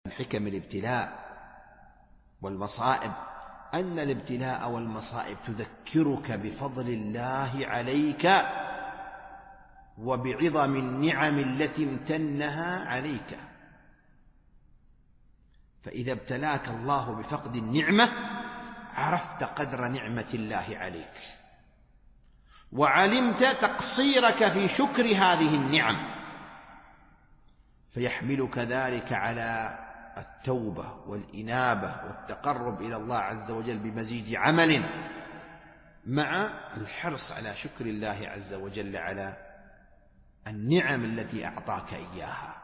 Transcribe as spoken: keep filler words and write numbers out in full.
من حكم الابتلاء والمصائب أن الابتلاء والمصائب تذكرك بفضل الله عليك وبعظم النعم التي امتنها عليك. فإذا ابتلاك الله بفقد النعمة عرفت قدر نعمة الله عليك، وعلمت تقصيرك في شكر هذه النعم، فيحملك ذلك على التوبة والإنابة والتقرب إلى الله عز وجل بمزيد عمل، مع الحرص على شكر الله عز وجل على النعم التي أعطاك إياها.